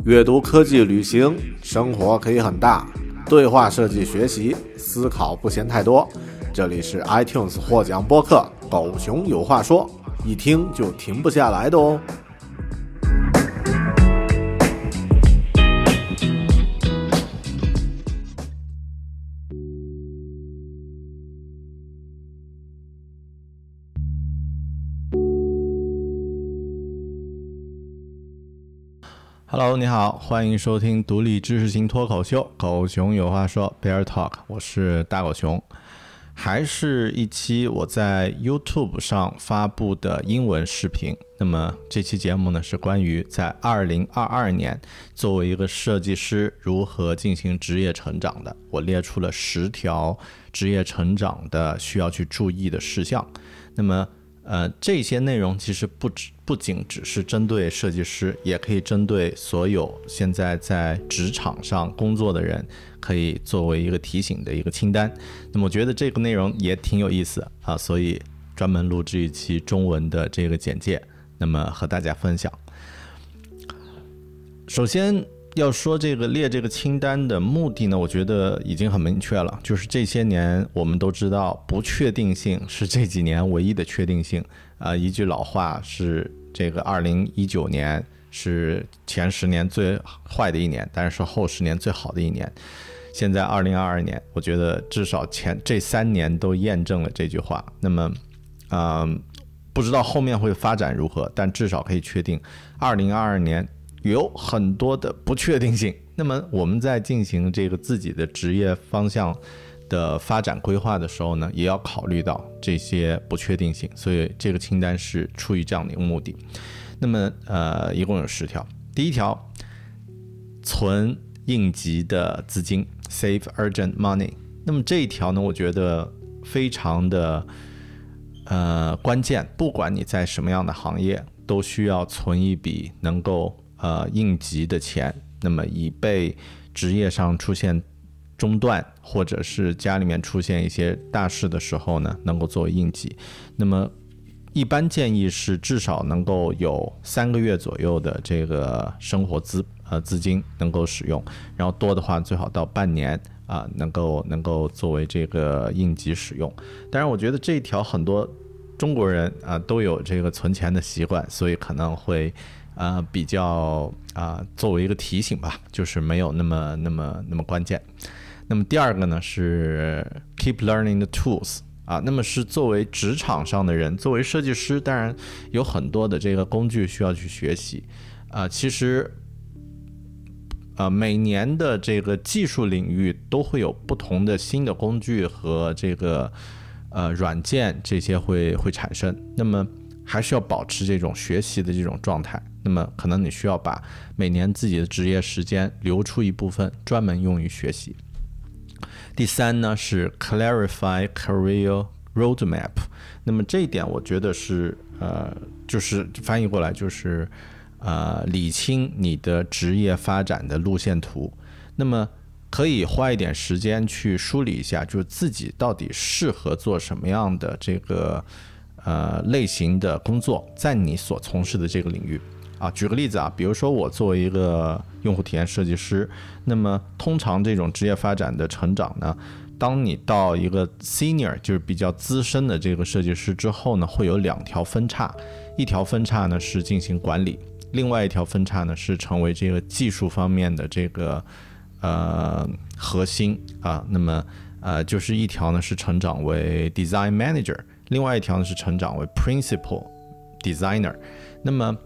阅读、科技、旅行，生活可以很大。对话设计学习，思考不嫌太多。这里是 iTunes 获奖播客《狗熊有话说》，一听就停不下来的哦。 Hello， 你好，欢迎收听独立知识型脱口秀《狗熊有话说》Bear Talk， 我是大狗熊。还是一期我在 YouTube 上发布的英文视频。那么这期节目呢，是关于在2022年作为一个设计师如何进行职业成长的。我列出了10条职业成长的需要去注意的事项。那么这些内容其实不仅只是针对设计师，也可以针对所有现在在职场上工作的人，可以作为一个提醒的一个清单。那么我觉得这个内容也挺有意思啊，所以专门录制一期中文的这个简介，那么和大家分享。首先要说列这个清单的目的呢，我觉得已经很明确了，就是这些年我们都知道，不确定性是这几年唯一的确定性。一句老话是这个2019年是前10年最坏的一年，但是后10年最好的一年。现在2022年，我觉得至少这3年都验证了这句话。那么不知道后面会发展如何，但至少可以确定2022年有很多的不确定性。那么我们在进行这个自己的职业方向的发展规划的时候呢，也要考虑到这些不确定性，所以这个清单是出于这样的一个目的。那么一共有10条。第一条，存应急的资金 ，save urgent money。那么这一条呢，我觉得非常的关键，不管你在什么样的行业，都需要存一笔能够应急的钱，那么以备职业上出现中断，或者是家里面出现一些大事的时候呢，能够作为应急。那么一般建议是至少能够有3个月左右的这个生活资金能够使用，然后多的话最好到半年能够作为这个应急使用。当然我觉得这一条很多中国人都有这个存钱的习惯，所以可能会比较作为一个提醒吧，就是没有那么关键。那么第二个呢是 keep learning the tools 那么是作为职场上的人，作为设计师，当然有很多的这个工具需要去学习其实每年的这个技术领域都会有不同的新的工具和这个软件，这些会产生。那么还是要保持这种学习的这种状态。那么可能你需要把每年自己的职业时间留出一部分专门用于学习。第三呢是 clarify career roadmap。那么这一点我觉得是就是翻译过来就是理清你的职业发展的路线图。那么可以花一点时间去梳理一下，就是自己到底适合做什么样的这个类型的工作，在你所从事的这个领域举个例子比如说我作为一个用户体验设计师，那么通常这种职业发展的成长呢，当你到一个 senior 就是比较资深的这个设计师之后呢，会有2条分叉。一条分叉呢是进行管理，另外一条分叉呢是成为这个技术方面的这个核心那么就是一条呢是成长为 design manager， 另外一条呢是成长为 principal designer。 那么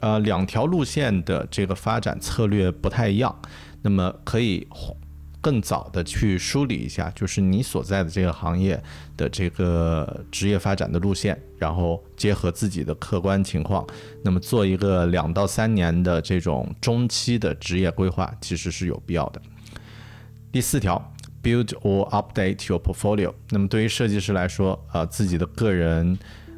2条路线的这个发展策略不太一样，那么可以更早的去梳理一下，就是你所在的这个行业的这个职业发展的路线，然后结合自己的客观情况，那么做一个2到3年的这种中期的职业规划，其实是有必要的。第4条 build or update your portfolio。 那么对于设计师来说自己的个人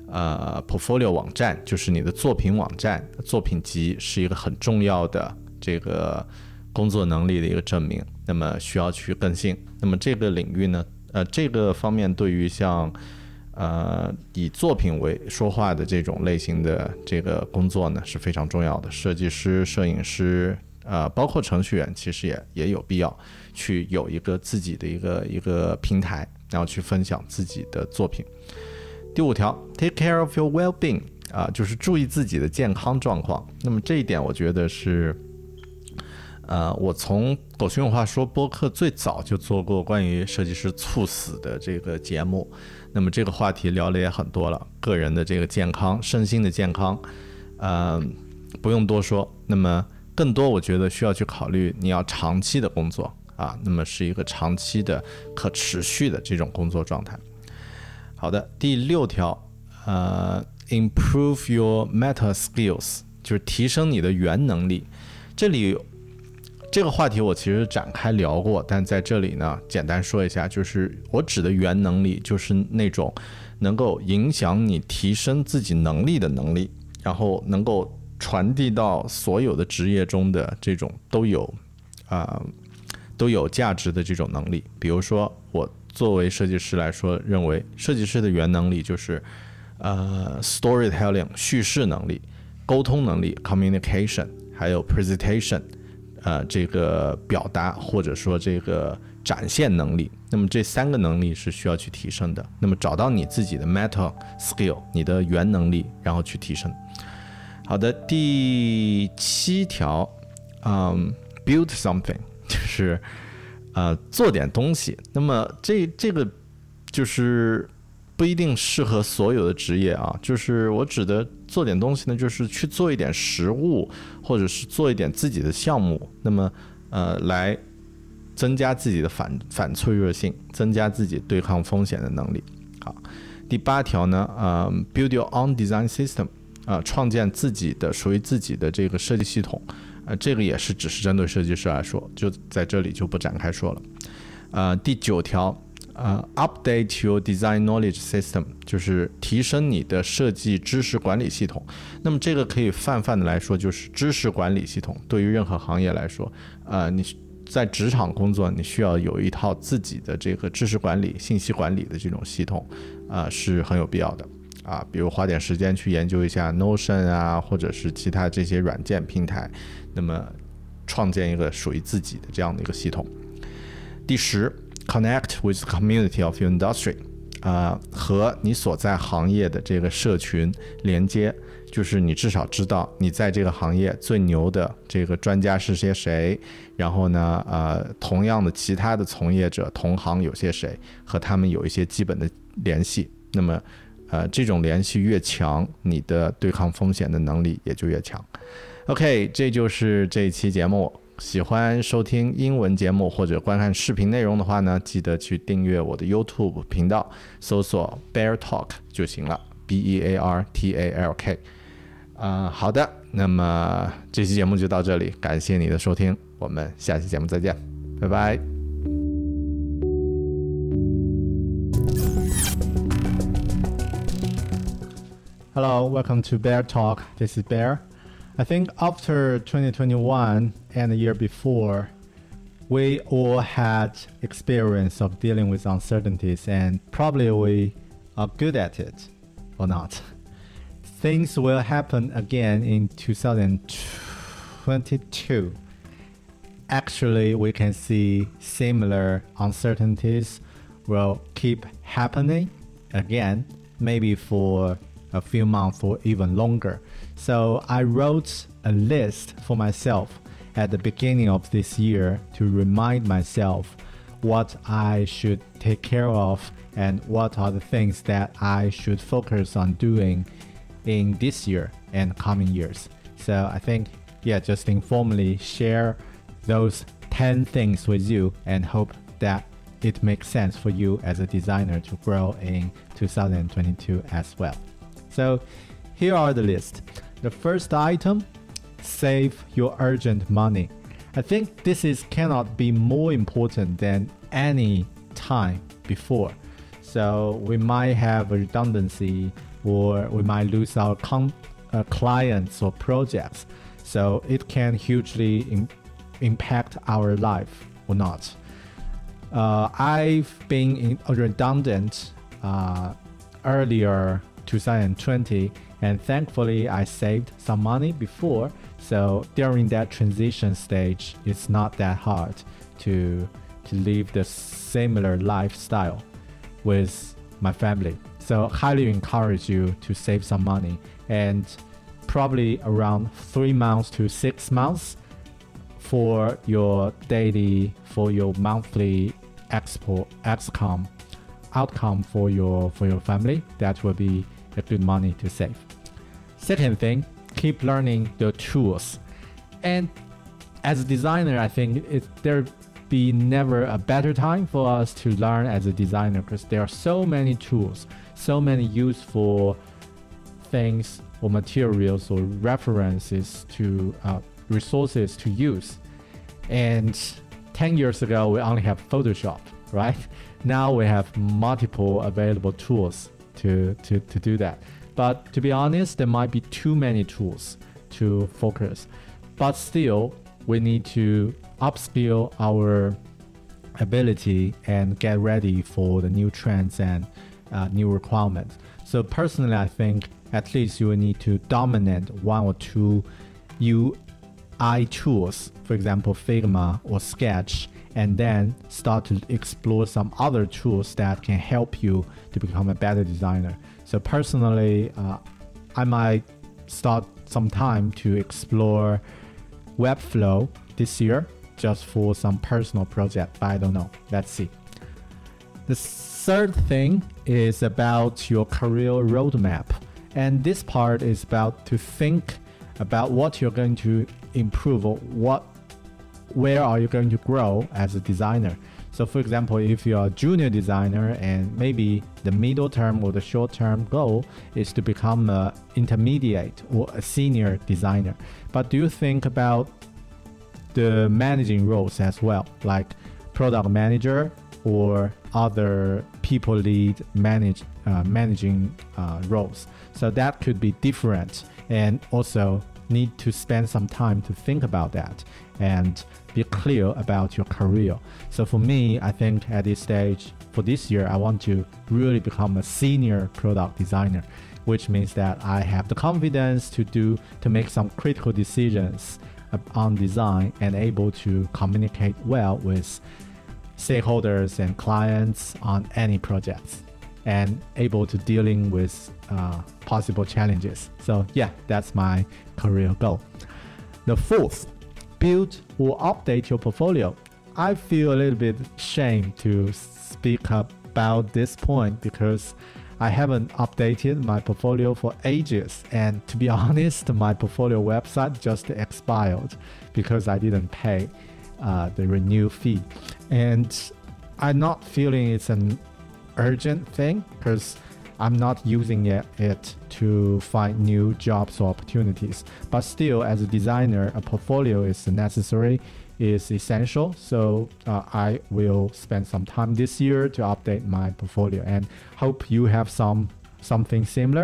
portfolio 网站，就是你的作品网站、作品集，是一个很重要的这个工作能力的一个证明，那么需要去更新。那么这个领域呢这个方面对于像以作品为说话的这种类型的这个工作呢是非常重要的。设计师、摄影师包括程序员，其实也有必要去有一个自己的一个平台，然后去分享自己的作品。第5条 ，take care of your well-being，就是注意自己的健康状况。那么这一点，我觉得是，我从狗熊有话说播客最早就做过关于设计师猝死的这个节目，那么这个话题聊的也很多了，个人的这个健康、身心的健康，不用多说。那么更多，我觉得需要去考虑你要长期的工作啊，那么是一个长期的可持续的这种工作状态。好的，第6条，improve your meta skills， 就是提升你的原能力。这里这个话题我其实展开聊过，但在这里呢，简单说一下，就是我指的原能力，就是那种能够影响你提升自己能力的能力，然后能够传递到所有的职业中的这种都有价值的这种能力。比如说，我作为设计师来说，认为设计师的原能力就是storytelling 叙事能力、沟通能力 communication， 还有 presentation。这个表达或者说这个展现能力，那么这3个能力是需要去提升的。那么找到你自己的 meta skill， 你的原能力，然后去提升。好的，第7条，build something， 就是做点东西。那么这个就是不一定适合所有的职业啊，就是我指的做点东西呢，就是去做一点实物，或者是做一点自己的项目，那么来增加自己的反脆弱性，增加自己对抗风险的能力。好，第8条呢，build your own design system， 创建自己的属于自己的这个设计系统，这个也是只是针对设计师来说，就在这里就不展开说了。第9条。update your design knowledge system， 就是提升你的设计知识管理系统。那么这个可以泛的来说，就是知识管理系统。对于任何行业来说，你在职场工作，你需要有一套自己的这个知识管理、信息管理的这种系统，是很有必要的啊。比如花点时间去研究一下 Notion 啊，或者是其他这些软件平台，那么创建一个属于自己的这样的一个系统。第10。Connect with the community of your industry， 和你所在行业的这个社群连接，就是你至少知道你在这个行业最牛的这个专家是些谁，然后呢，同样的其他的从业者同行有些谁，和他们有一些基本的联系。那么，这种联系越强，你的对抗风险的能力也就越强。OK， 这就是这一期节目。喜欢收听英文节目或者观看视频内容的话呢，记得去订阅我的 YouTube 频道，搜索 Bear Talk 就行了 ，BEARTALK。好的，那么这期节目就到这里，感谢你的收听，我们下期节目再见，拜拜。 Hello, welcome to Bear Talk. This is Bear.I think after 2021 and the year before, we all had experience of dealing with uncertainties, and probably we are good at it or not. Things will happen again in 2022. Actually, we can see similar uncertainties will keep happening again, maybe for a few months or even longer.So I wrote a list for myself at the beginning of this year to remind myself what I should take care of and what are the things that I should focus on doing in this year and coming years. So I think, just informally share those 10 things with you and hope that it makes sense for you as a designer to grow in 2022 as well. So here are the list.The first item, save your urgent money. I think this cannot be more important than any time before. So we might have a redundancy or we might lose our clients or projects. So it can hugely impact our life or not. I've been redundant earlier 2020, and thankfully I saved some money before So during that transition stage, it's not that hard to live the similar lifestyle with my family. So highly encourage you to save some money, and probably around 3 months to 6 months for your monthly outcome for your family. That will be a good money to save. Second thing, keep learning the tools. And as a designer, I think there be never a better time for us to learn as a designer, because there are so many tools, so many useful things or materials or references to resources to use. And 10 years ago, we only have Photoshop, right? Now we have multiple available tools to do that. But to be honest, there might be too many tools to focus. But still, we need to upskill our ability and get ready for the new trends and new requirements. So personally, I think at least you will need to dominate one or two UI tools, for example, Figma or Sketch, and then start to explore some other tools that can help you to become a better designer. So personally, I might start some time to explore Webflow this year, just for some personal project, but I don't know. Let's see. The third thing is about your career roadmap. And this part is about to think about what you're going to improve, or where are you going to grow as a designer. So for example, if you're a junior designer and maybe the middle term or the short term goal is to become an intermediate or a senior designer. But do you think about the managing roles as well, like product manager or other people lead managing roles? So that could be different, and also need to spend some time to think about that and be clear about your career. So for me, I think at this stage for this year, I want to really become a senior product designer, which means that I have the confidence to make some critical decisions on design and able to communicate well with stakeholders and clients on any projects, and able to dealing with possible challenges. So yeah, that's my career goal. The fourth, build or update your portfolio. I feel a little bit ashamed to speak about this point because I haven't updated my portfolio for ages, and to be honest, my portfolio website just expired because I didn't pay the renew fee. And I'm not feeling it's an urgent thing because I'm not using it to find new jobs or opportunities. But still, as a designer, a portfolio is necessary, is essential. So I will spend some time this year to update my portfolio, and hope you have something similar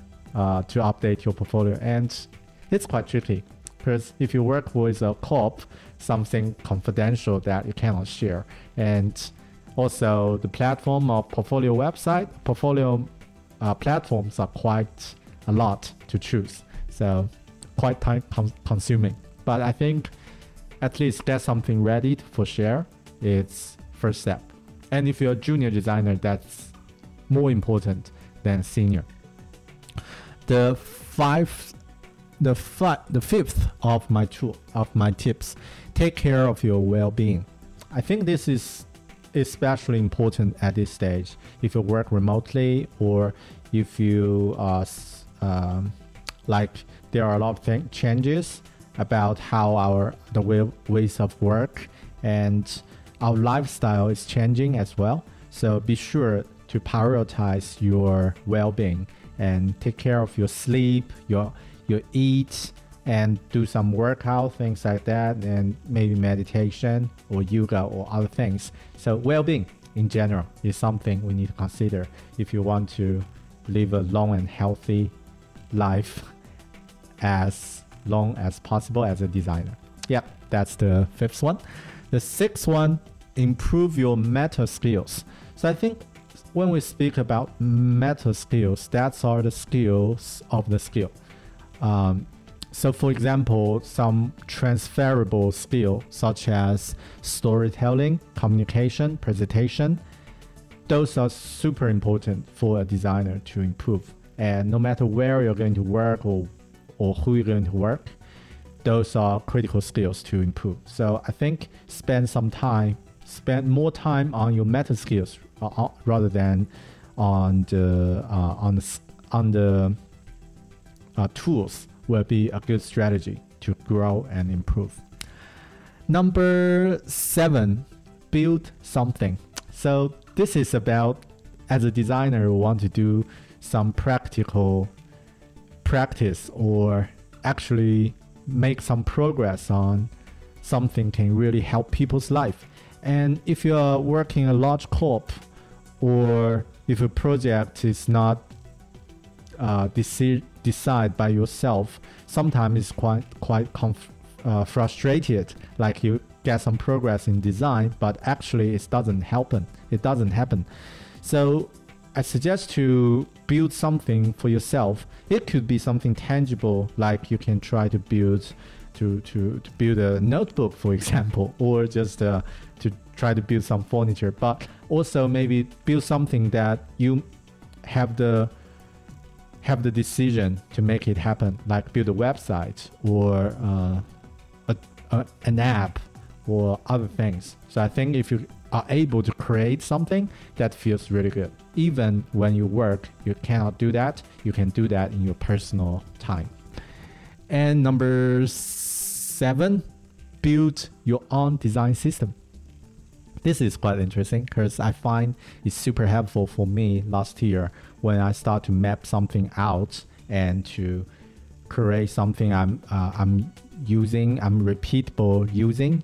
to update your portfolio. And it's quite tricky because if you work with a corp, something confidential that you cannot share. And also the platform of portfolio website, portfolio platforms are quite a lot to choose. So quite time consuming. But I think at least get something ready for share. It's first step. And if you're a junior designer, that's more important than senior. The fifth of my tips, take care of your well-being. I think this is especially important at this stage. If you work remotely, or if you there are a lot of changes about how the ways of work and our lifestyle is changing as well. So be sure to prioritize your well-being and take care of your sleep, your eat, and do some workout, things like that, and maybe meditation or yoga or other things. So well-being in general is something we need to consider if you want to live a long and healthy life as long as possible as a designer. Yeah, that's the fifth one. The sixth one, improve your meta skills. So I think when we speak about meta skills, that's are the skills of the skill. So for example, some transferable skill such as storytelling, communication, presentation, those are super important for a designer to improve. And no matter where you're going to work or who you're going to work, those are critical skills to improve. So I think spend more time on your meta skills rather than on the tools will be a good strategy to grow and improve. Number 7, build something. So this is about, as a designer, we want to do some practical practice or actually make some progress on something can really help people's life. And if you're working a large corp, or if a project is not decide by yourself, sometimes it's quite frustrated, like you get some progress in design, but actually it doesn't happen. So I suggest to build something for yourself. It could be something tangible, like you can try to build to build a notebook, for example, or just to try to build some furniture, but also maybe build something that you have the decision to make it happen, like build a website or an app or other things. So I think if you are able to create something, that feels really good. Even when you work, you cannot do that. You can do that in your personal time. And number 7, build your own design system. This is quite interesting because I find it's super helpful for me last year when I start to map something out and to create something I'm repeatable using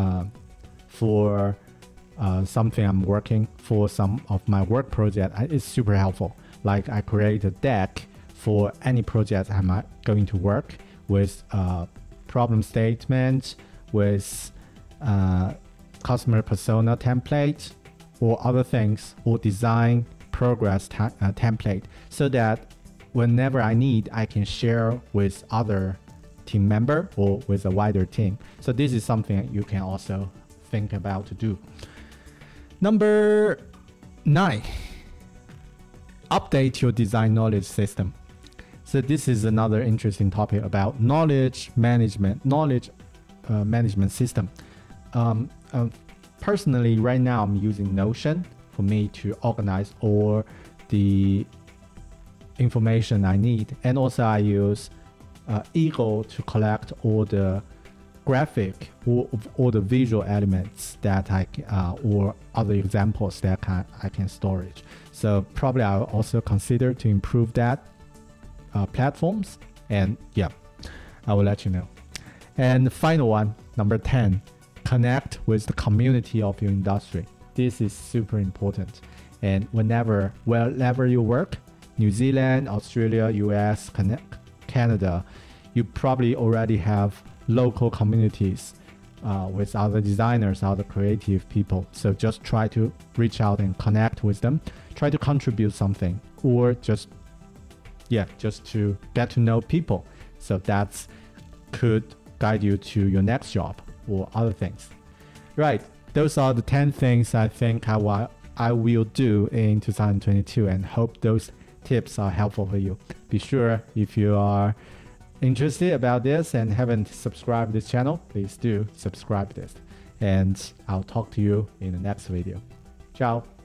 for something I'm working for some of my work project. It's super helpful. Like I create a deck for any project I'm going to work with, problem statement, with customer persona template or other things, or design progress template, so that whenever I need, I can share with other team member or with a wider team. So this is something you can also think about to do. Number 9, update your design knowledge system. So this is another interesting topic about knowledge management system. Personally, right now I'm using Notion for me to organize all the information I need, and also I use Eagle to collect all the graphic or all the visual elements that or other examples that I can storage. So probably I'll also consider to improve that platforms, and yeah, I will let you know. And the final one, number 10, connect with the community of your industry. This is super important. And wherever you work, New Zealand, Australia, US, Canada, you probably already have local communities with other designers, other creative people. So just try to reach out and connect with them. Try to contribute something, or just to get to know people. So that could guide you to your next job or other things. Right, those are the 10 things I think I will do in 2022, and hope those tips are helpful for you. Be sure, if you are interested about this and haven't subscribed this channel, please do subscribe this. And I'll talk to you in the next video. Ciao.